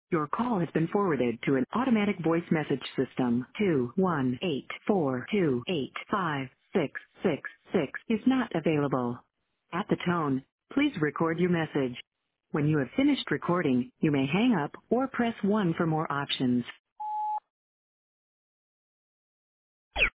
Your call has been forwarded to an automatic voice message system. 21842856666 is not available. At the tone, please record your message. When you have finished recording, you may hang up or press 1 for more options.